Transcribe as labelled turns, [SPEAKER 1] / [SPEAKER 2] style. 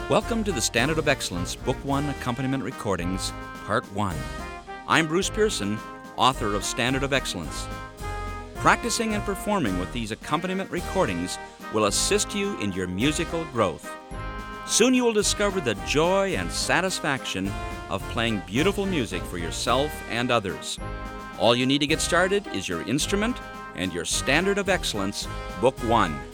[SPEAKER 1] Welcome to the Standard of Excellence Book 1 Accompaniment Recordings, Part 1. I'm Bruce Pearson, author of Standard of Excellence. Practicing and performing with these accompaniment recordings will assist you in your musical growth. Soon you will discover the joy and satisfaction of playing beautiful music for yourself and others. All you need to get started is your instrument and your Standard of Excellence, Book 1.